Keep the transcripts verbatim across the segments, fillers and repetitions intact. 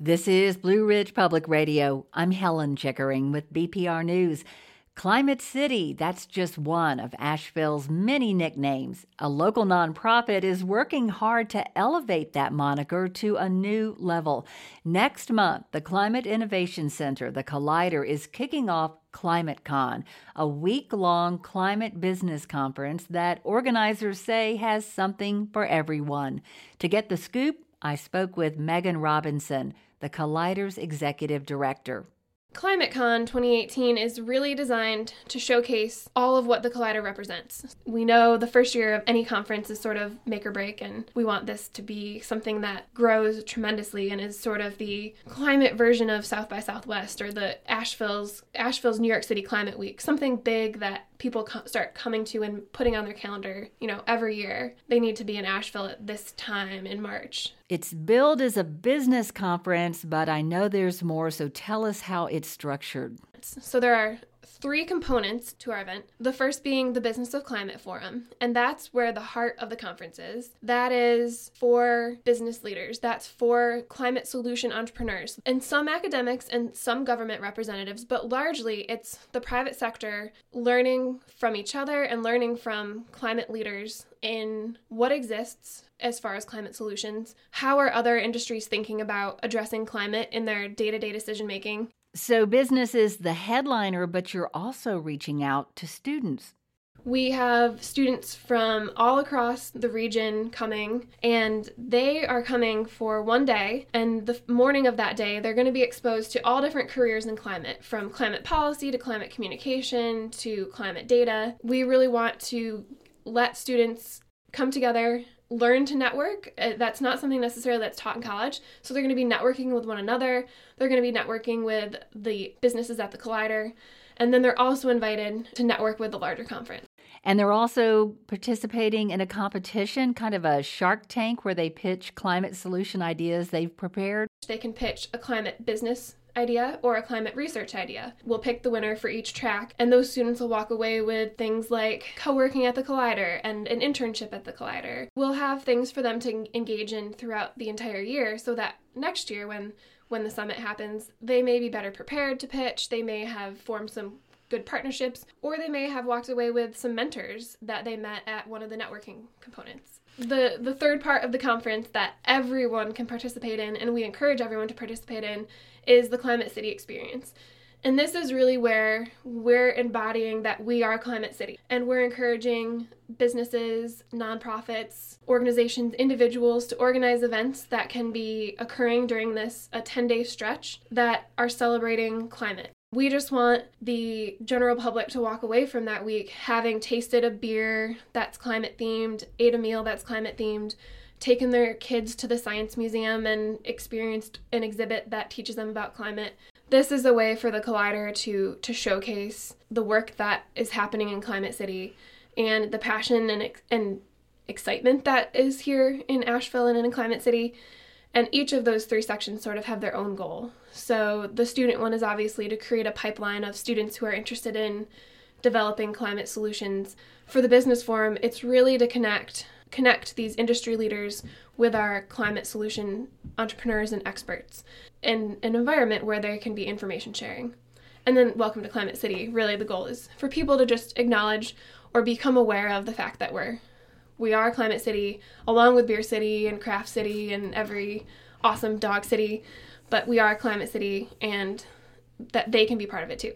This is Blue Ridge Public Radio. I'm Helen Chickering with B P R News. Climate City, that's just one of Asheville's many nicknames. A local nonprofit is working hard to elevate that moniker to a new level. Next month, the Climate Innovation Center, the Collider, is kicking off ClimateCon, a week-long climate business conference that organizers say has something for everyone. To get the scoop, I spoke with Megan Robinson, the Collider's executive director. ClimateCon twenty eighteen is really designed to showcase all of what the Collider represents. We know the first year of any conference is sort of make or break, and we want this to be something that grows tremendously and is sort of the climate version of South by Southwest or the Asheville's Asheville's New York City Climate Week, something big that people co- start coming to and putting on their calendar, you know, every year. They need to be in Asheville at this time in March. It's billed as a business conference, but I know there's more, so tell us how it's structured. So there are three components to our event. The first being the Business of Climate Forum, and that's where the heart of the conference is. That is for business leaders. That's for climate solution entrepreneurs, and some academics and some government representatives, but largely it's the private sector learning from each other and learning from climate leaders in what exists as far as climate solutions. How are other industries thinking about addressing climate in their day-to-day decision making? So business is the headliner, but you're also reaching out to students. We have students from all across the region coming, and they are coming for one day, and the morning of that day, they're going to be exposed to all different careers in climate, from climate policy to climate communication to climate data. We really want to let students come together, learn to network. That's not something necessarily that's taught in college. So they're going to be networking with one another. They're going to be networking with the businesses at the Collider. And then they're also invited to network with the larger conference. And they're also participating in a competition, kind of a Shark Tank, where they pitch climate solution ideas they've prepared. They can pitch a climate business idea or a climate research idea. We'll pick the winner for each track, and those students will walk away with things like co-working at the Collider and an internship at the Collider. We'll have things for them to engage in throughout the entire year so that next year when when the summit happens, they may be better prepared to pitch, they may have formed some good partnerships, or they may have walked away with some mentors that they met at one of the networking components. The the third part of the conference that everyone can participate in, and we encourage everyone to participate in, is the Climate City experience. And this is really where we're embodying that we are Climate City. And we're encouraging businesses, nonprofits, organizations, individuals to organize events that can be occurring during this a ten-day stretch that are celebrating climate. We just want the general public to walk away from that week having tasted a beer that's climate themed, ate a meal that's climate themed, taken their kids to the science museum and experienced an exhibit that teaches them about climate. This is a way for the Collider to to showcase the work that is happening in Climate City and the passion and and excitement that is here in Asheville and in Climate City. And each of those three sections sort of have their own goal. So the student one is obviously to create a pipeline of students who are interested in developing climate solutions. For the business forum, it's really to connect connect these industry leaders with our climate solution entrepreneurs and experts in an environment where there can be information sharing. And then welcome to Climate City. Really the goal is for people to just acknowledge or become aware of the fact that we're we are Climate City, along with Beer City and Craft City and every awesome dog city, but we are Climate City and that they can be part of it too.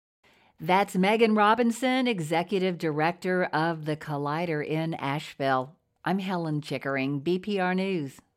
That's Megan Robinson, Executive Director of the Collider in Asheville. I'm Helen Chickering, B P R News.